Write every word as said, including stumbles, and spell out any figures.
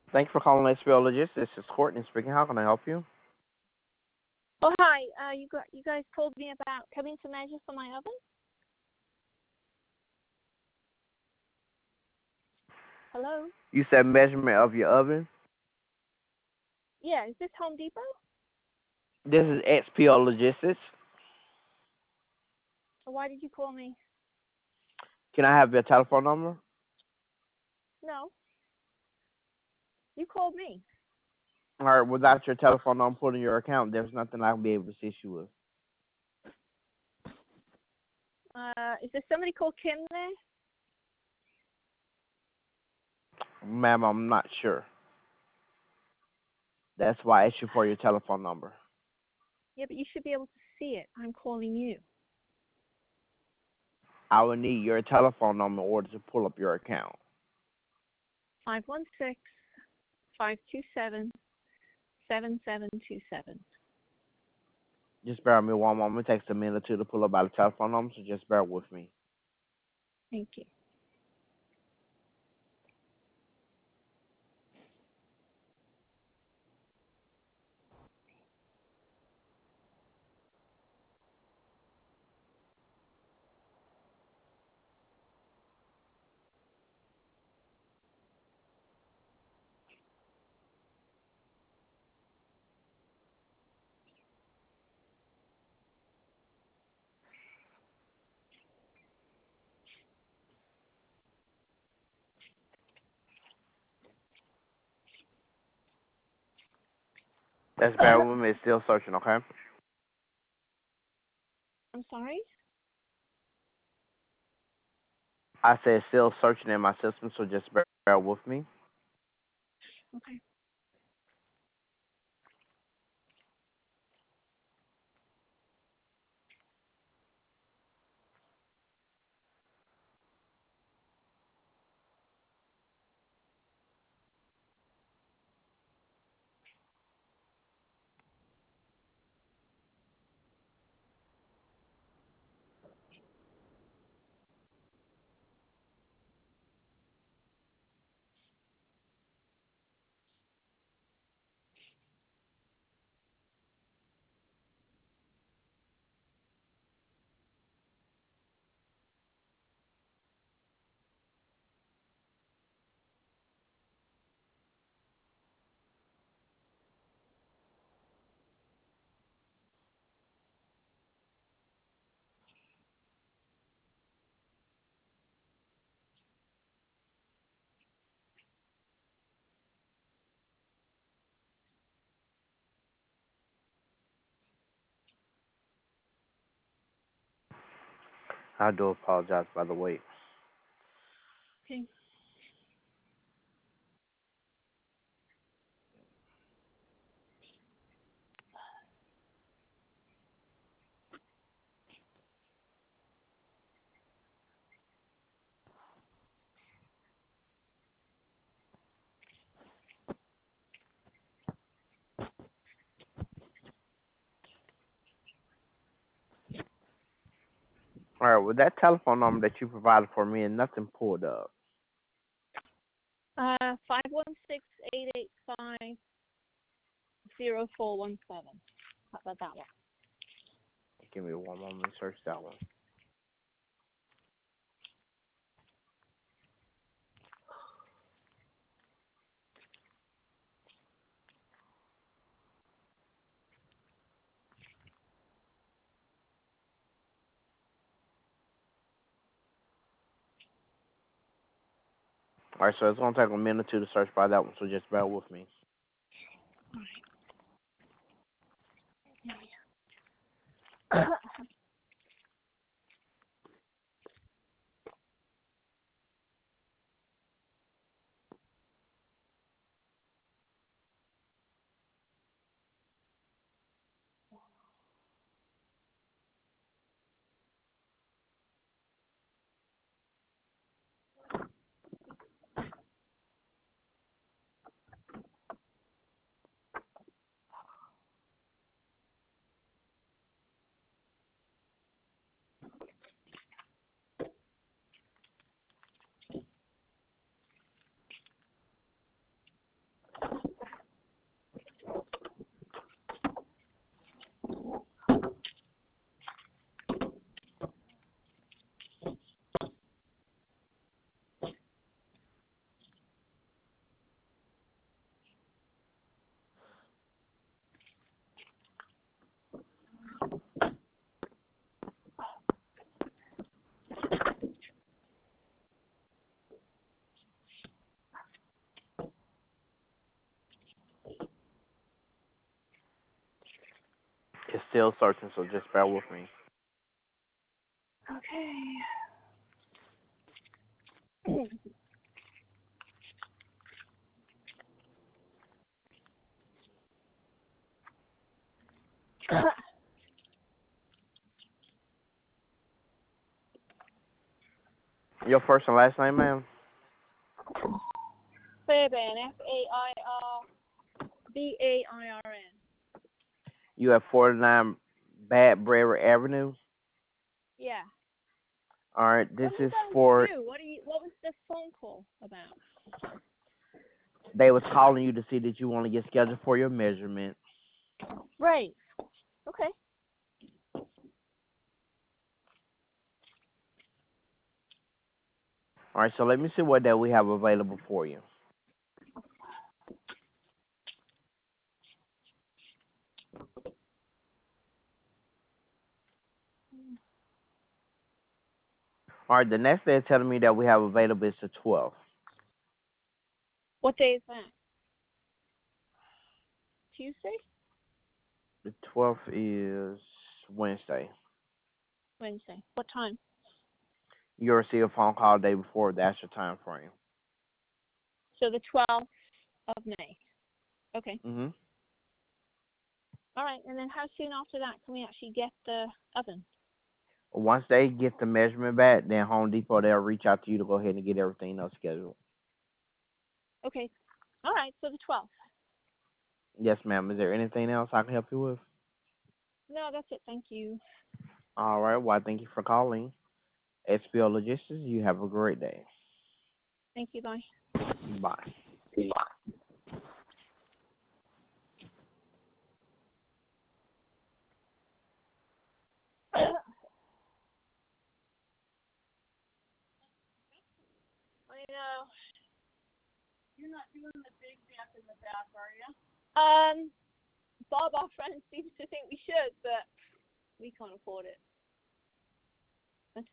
Thank you for calling H B O Logistics. This is Courtney speaking. How can I help you? Oh, hi. Uh, you got you guys told me about coming to measure for my oven. Hello. You said measurement of your oven. Yeah, is this Home Depot? This is X P O Logistics. Or why did you call me? Can I have your telephone number? No, you called me. All right. Without your telephone number put in your account, there's nothing I can be able to assist you with. Uh, is there somebody called Kim there? Ma'am, I'm not sure. That's why I asked you for your telephone number. Yeah, but you should be able to see it. I'm calling you. I will need your telephone number in order to pull up your account. Five one six five two seven seven seven two seven. Just bear with me one moment. It takes a minute or two to pull up by the telephone number, so just bear with me. Thank you. Just bear with me. It's still searching, okay? I'm sorry. I said still searching in my system, so just bear, bear with me. Okay. I do apologize by the wait. Okay. All right, with that telephone number that you provided for me and nothing pulled up. Uh, five one six eight eight five zero four one seven. How about that one? Give me one moment to search that one. All right, so it's gonna take a minute or two to search by that one, so just bear with me. still searching, so just bear with me. Okay. Your first and last name, ma'am? Fairbairn, F A I R B A I R N. You have forty-nine Badbury Avenue. Yeah. All right, this What is are you for. do? What are you? What was the phone call about? They was calling you to see that you want to get scheduled for your measurement. Right. Okay. All right, so let me see what day we have available for you. All right, the next day is telling me that we have available is the twelfth. What day is that? Tuesday? The twelfth is Wednesday. Wednesday. What time? You'll receive a phone call the day before. That's your time frame. So the twelfth of May. Okay. Mm-hmm. All right. And then how soon after that can we actually get the oven? Once they get the measurement back, then Home Depot, they'll reach out to you to go ahead and get everything else scheduled. Okay. All right. So the twelfth. Yes, ma'am. Is there anything else I can help you with? No, that's it. Thank you. All right. Well, thank you for calling. S P L Logistics, you have a great day. Thank you. Bye. Bye. I know. You're not doing the big deck in the back, are you? Um, Bob, our friend, seems to think we should, but we can't afford it.